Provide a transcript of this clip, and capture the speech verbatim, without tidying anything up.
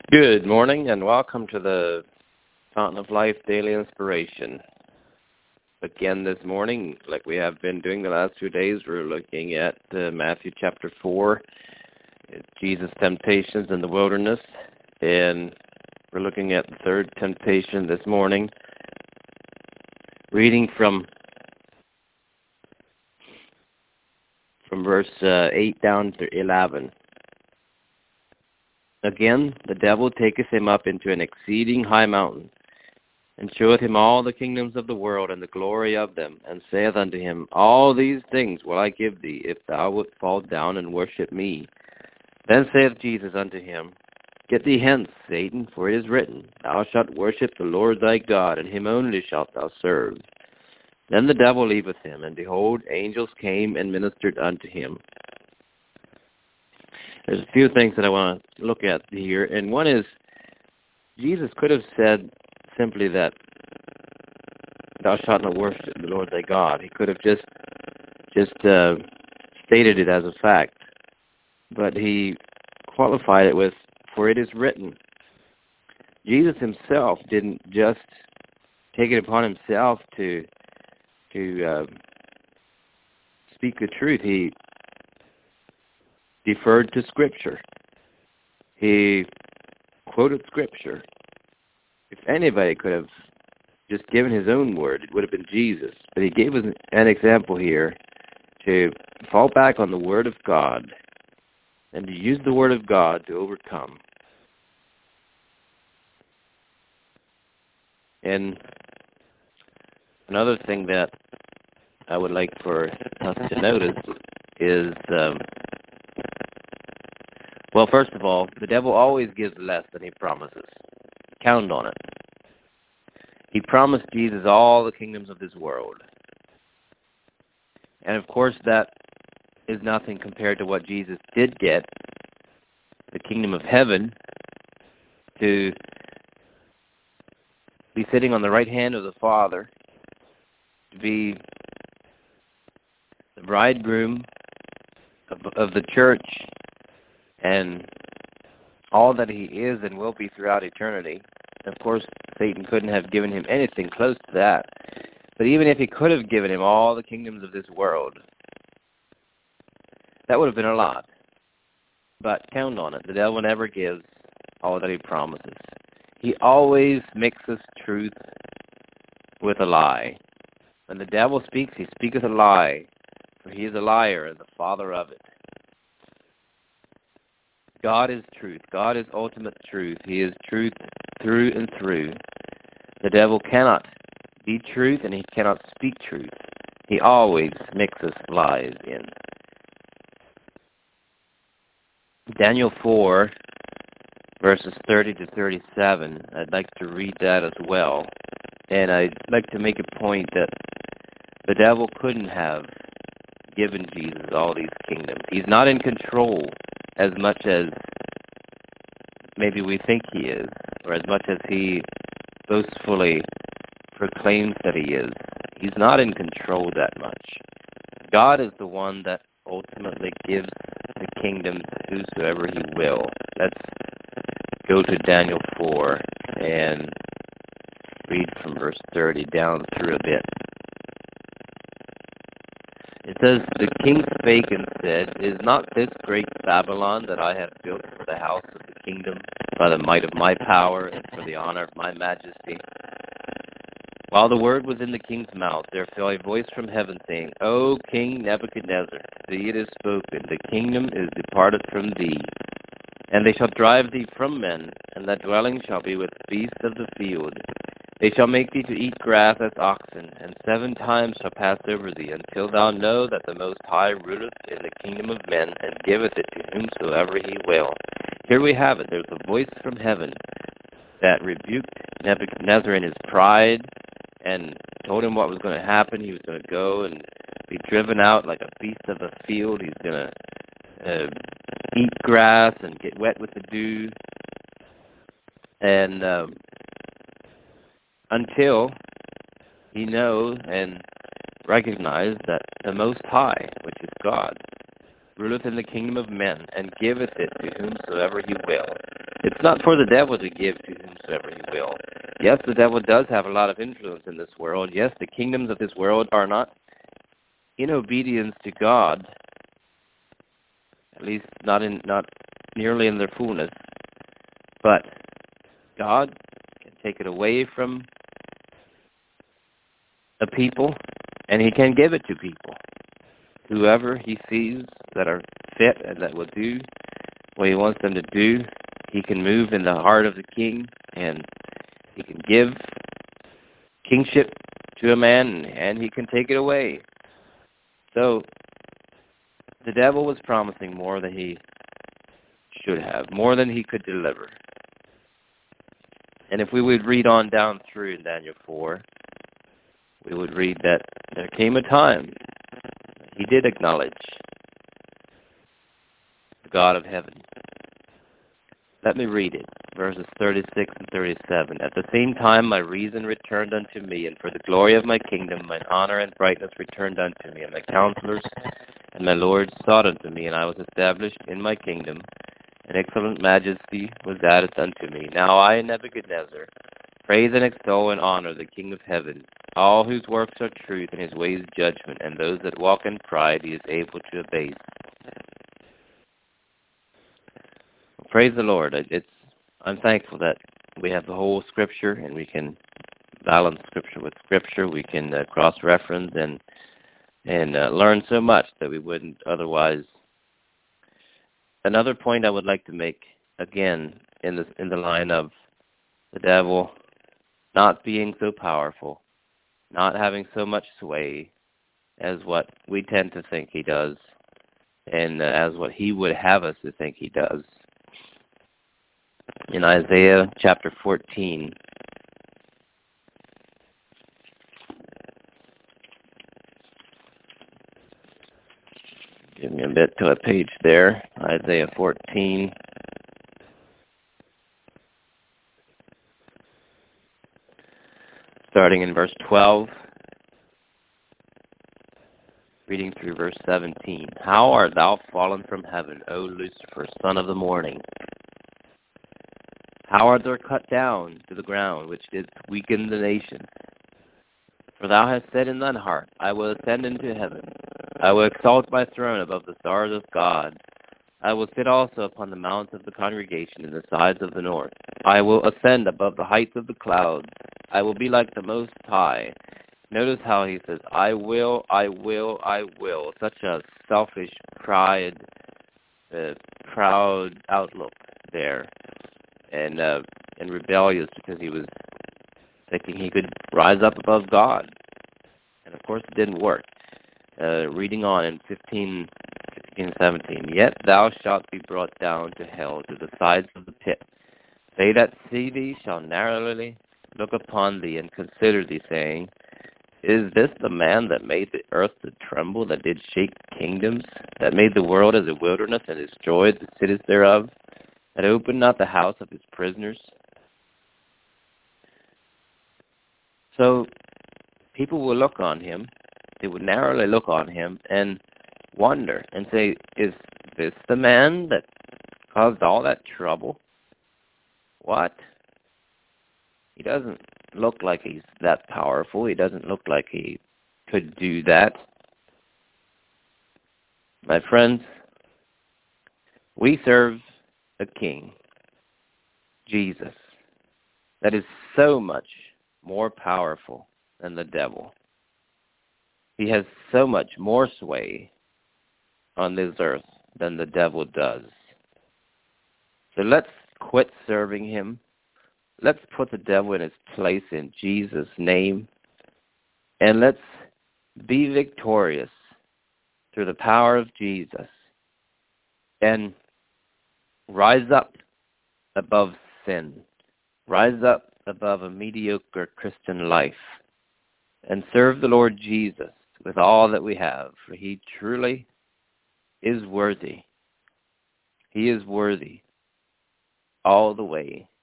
Good morning and welcome to the Fountain of Life Daily Inspiration. Again this morning, like we have been doing the last few days, we're looking at uh, Matthew chapter four, Jesus' temptations in the wilderness, and we're looking at the third temptation this morning, reading from from verse uh, eight down to eleven. Again, the devil taketh him up into an exceeding high mountain, and showeth him all the kingdoms of the world and the glory of them, and saith unto him, All these things will I give thee, if thou wilt fall down and worship me. Then saith Jesus unto him, Get thee hence, Satan, for it is written, Thou shalt worship the Lord thy God, and him only shalt thou serve. Then the devil leaveth him, and behold, angels came and ministered unto him. There's a few things that I want to look at here, and one is, Jesus could have said simply that thou shalt not worship the Lord thy God. He could have just just uh, stated it as a fact, but he qualified it with, for it is written. Jesus himself didn't just take it upon himself to to uh, speak the truth. He deferred to Scripture. He quoted Scripture. If anybody could have just given his own word, it would have been Jesus. But he gave us an example here to fall back on the Word of God and to use the Word of God to overcome. And another thing that I would like for us to notice is, um, well, first of all, the devil always gives less than he promises. Count on it. He promised Jesus all the kingdoms of this world. And of course, that is nothing compared to what Jesus did get, the kingdom of heaven, to be sitting on the right hand of the Father, to be the bridegroom of, of the church, and all that he is and will be throughout eternity. Of course, Satan couldn't have given him anything close to that. But even if he could have given him all the kingdoms of this world, that would have been a lot. But count on it, the devil never gives all that he promises. He always mixes truth with a lie. When the devil speaks, he speaketh a lie, for he is a liar and the father of it. God is truth. God is ultimate truth. He is truth through and through. The devil cannot be truth, and he cannot speak truth. He always mixes lies in. Daniel four, verses thirty to thirty-seven, I'd like to read that as well. And I'd like to make a point that the devil couldn't have given Jesus all these kingdoms. He's not in control as much as maybe we think he is, or as much as he boastfully proclaims that he is. He's not in control that much. God is the one that ultimately gives the kingdom to whosoever he will. Let's go to Daniel four and read from verse thirty down through a bit. It says, The king spake and said, Is not this great Babylon that I have built for the house of the kingdom by the might of my power and for the honor of my majesty? While the word was in the king's mouth, there fell a voice from heaven, saying, O King Nebuchadnezzar, see, it is spoken, the kingdom is departed from thee, and they shall drive thee from men, and thy dwelling shall be with beasts of the field. They shall make thee to eat grass as oxen, and seven times shall pass over thee, until thou know that the Most High ruleth in the kingdom of men, and giveth it to whomsoever he will. Here we have it. There's a voice from heaven that rebuked Nebuchadnezzar in his pride, and told him what was going to happen. He was going to go and be driven out like a beast of the field. He's going to uh, eat grass and get wet with the dew. And um, until he knows and recognizes that the Most High, which is God, ruleth in the kingdom of men, and giveth it to whomsoever he will. It's not for the devil to give to whomsoever he will. Yes, the devil does have a lot of influence in this world. Yes, the kingdoms of this world are not in obedience to God, at least not in not nearly in their fullness. But God can take it away from a people, and he can give it to people. Whoever he sees that are fit and that will do what he wants them to do, he can move in the heart of the king, and he can give kingship to a man, and he can take it away. So the devil was promising more than he should have, more than he could deliver. And if we would read on down through in Daniel four, we would read that there came a time he did acknowledge the God of heaven. Let me read it, verses thirty-six and thirty-seven. At the same time my reason returned unto me, and for the glory of my kingdom mine honor and brightness returned unto me, and my counselors and my lords sought unto me, and I was established in my kingdom, and excellent majesty was added unto me. Now I, Nebuchadnezzar, praise and extol and honor the King of heaven, all whose works are truth and his ways judgment, and those that walk in pride he is able to abase. Praise the Lord. It's I'm thankful that we have the whole Scripture, and we can balance Scripture with Scripture. We can uh, cross-reference and and uh, learn so much that we wouldn't otherwise. Another point I would like to make, again, in the in the line of the devil not being so powerful, not having so much sway as what we tend to think he does, and uh, as what he would have us to think he does. In Isaiah chapter fourteen, give me a bit to a page there, Isaiah fourteen. Starting in verse twelve, reading through verse seventeen. How art thou fallen from heaven, O Lucifer, son of the morning? How art thou cut down to the ground, which didst weaken the nation? For thou hast said in thine heart, I will ascend into heaven. I will exalt my throne above the stars of God. I will sit also upon the mounts of the congregation in the sides of the north. I will ascend above the heights of the clouds. I will be like the Most High. Notice how he says, I will, I will, I will. Such a selfish, pride, uh, proud outlook there. And uh, and rebellious because he was thinking he could rise up above God. And of course it didn't work. Uh, reading on in fifteen, sixteen, seventeen. Yet thou shalt be brought down to hell, to the sides of the pit. They that see thee shall narrowly look upon thee and consider thee, saying, Is this the man that made the earth to tremble, that did shake kingdoms, that made the world as a wilderness and destroyed the cities thereof, that opened not the house of his prisoners? So people will look on him, they would narrowly look on him and wonder and say, is this the man that caused all that trouble? What? He doesn't look like he's that powerful. He doesn't look like he could do that. My friends, we serve a king, Jesus, that is so much more powerful than the devil. He has so much more sway on this earth than the devil does. So let's quit serving him. Let's put the devil in his place in Jesus' name. And let's be victorious through the power of Jesus. And rise up above sin. Rise up above a mediocre Christian life. And serve the Lord Jesus with all that we have. For he truly is worthy. He is worthy all the way.